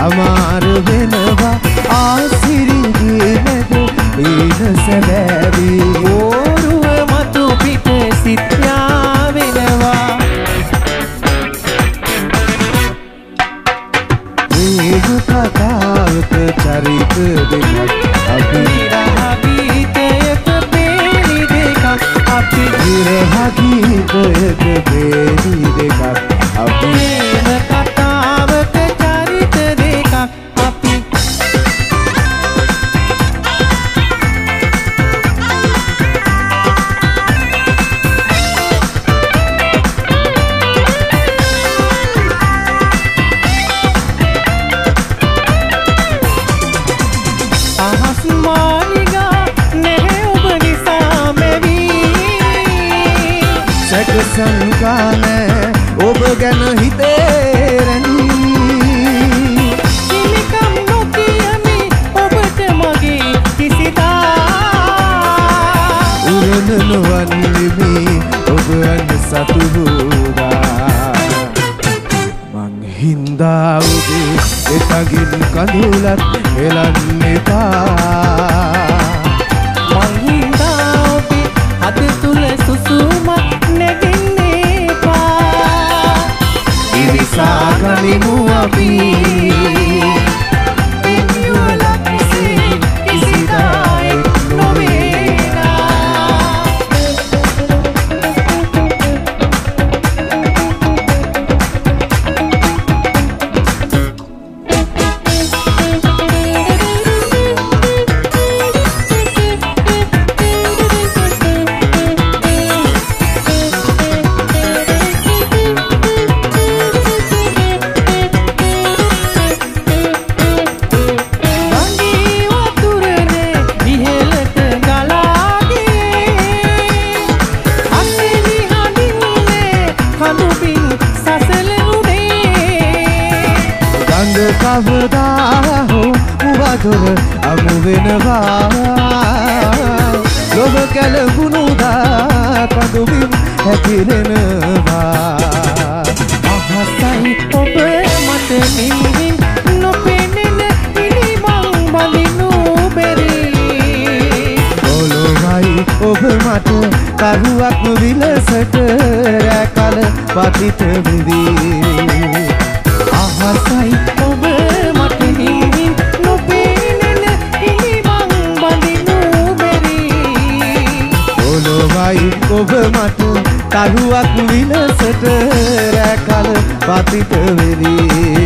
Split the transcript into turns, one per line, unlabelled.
අමාර වෙනවා ආසිරිගේ නැද ඊන සැබෑවි ඕරුව මතු පිට සිත්‍යා වෙනවා මේක කතාවක චරිත දෙකක් අපි රහගීතයක පේලි දෙකක් අපි රහගීතයක පේලි දෙකක් අපි කතාවක චරිත දෙකක් අපි අහස් මාලිගා නැහැ ඔබ නිසා මෙවි සැක සංකා නැහැ ඔබ ගැන හිතේරනි කිමිකම් නොකියමි ඔබට මගේ කිසිදා උරන නොවන්නෙමි ඔබ අන්න සතු වූවා මං හින්දා ඔබේ එතගින් කඳුලක් හෙලන්න එපා මං හින්දා ඔබේ හද තුල සුසුමක් නැගෙන්න එපා ඉරිසා ගනිමු අපි ඉන්යුලක්සේ කිසිදායි නොවේනා කවදා හෝ උවදුර අමු වෙනවා ලොව කැලගුණුදා කඳුබිම් හැකිලෙනවා අහසයි ඔබ මට නිමින් නොපෙනෙන ඉනිමං බඳිනු බැරි ඔලොවයි ඔබ මට කරුවක් විලසට රැකල පතිත විදී අහසයි ඔබ මට හිමින් නොපෙනෙන ඉනිමං බඳිනු බැරි ඔලොවයි ඔබ මට තරුවක් විලසට රැකල පතිත වෙදී